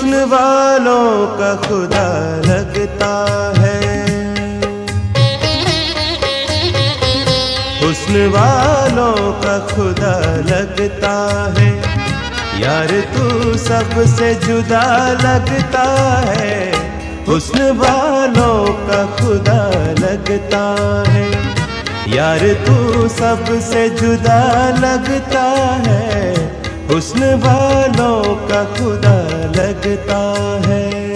हुस्न वालों का खुदा लगता है। हुस्न वालों का खुदा लगता है। यार तू सबसे जुदा लगता है। हुस्न वालों का खुदा लगता है। यार तू सबसे जुदा लगता है। हुस्न वालों का खुदा लगता है।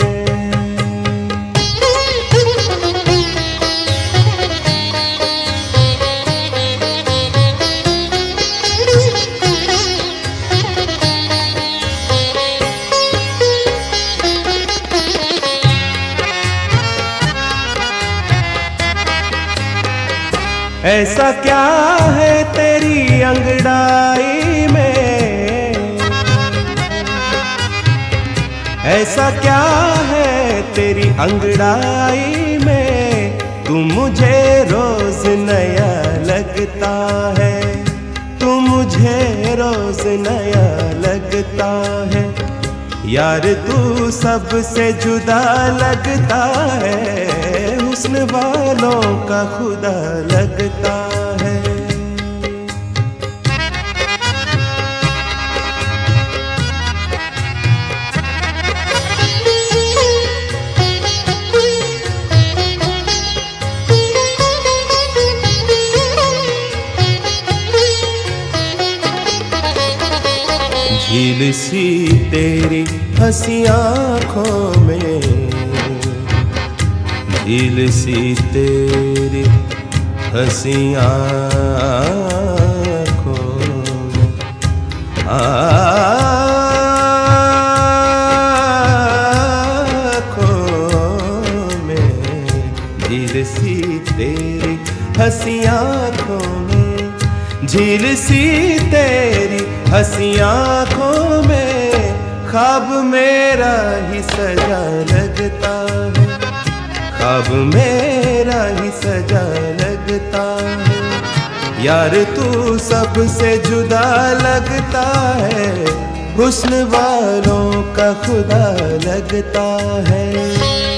ऐसा क्या है तेरी अंगड़ाई में, ऐसा क्या है तेरी अंगड़ाई में, तू मुझे रोज नया लगता है, तू मुझे रोज नया लगता है। यार तू सबसे जुदा लगता है। हुस्न वालों का खुदा लगता है। झील सी तेरी हंसी आँखों में, झील सी तेरी हंसी आँखों में, आँखों में, झील सी तेरी हंसी आँखों में, झील सी तेरी हंसी आँखों में, ख्वाब मेरा ही सजा लगता है, ख्वाब मेरा ही सजा लगता है। यार तू सबसे जुदा लगता है। हुस्न वालों का खुदा लगता है।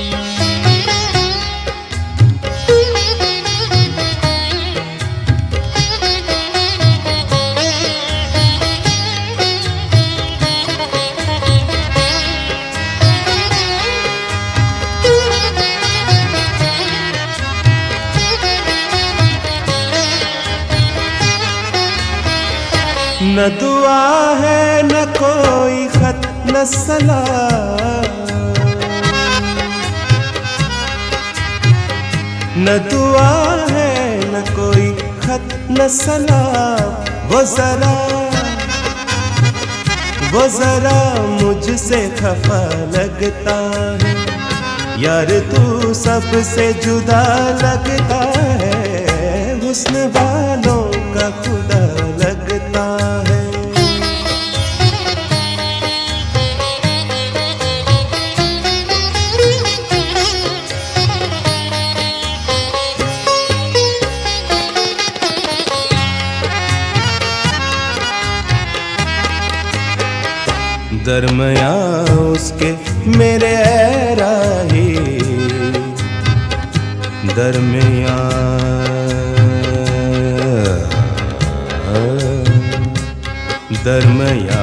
न दुआ है न कोई खत न सलाम, न दुआ है न कोई खत न सलाम। वो जरा मुझसे खफा लगता है। यार तू सबसे जुदा लगता है। हुस्न वालों का खुदा लगता है। दरमिया उसके मेरे राही, दरमिया दरमिया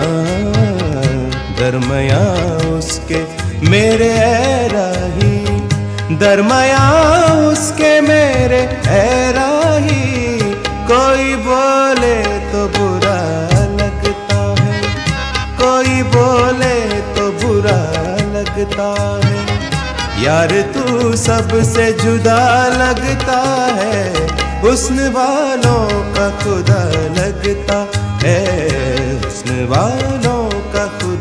दरमिया उसके मेरे राही, दरमिया उसके मेरे राही। कोई बोले तो बुरा लगता है, कोई बोले तो बुरा लगता है। यार तू सबसे जुदा लगता है। हुस्न वालों का खुदा लगता है। हुस्न वालों का खुदा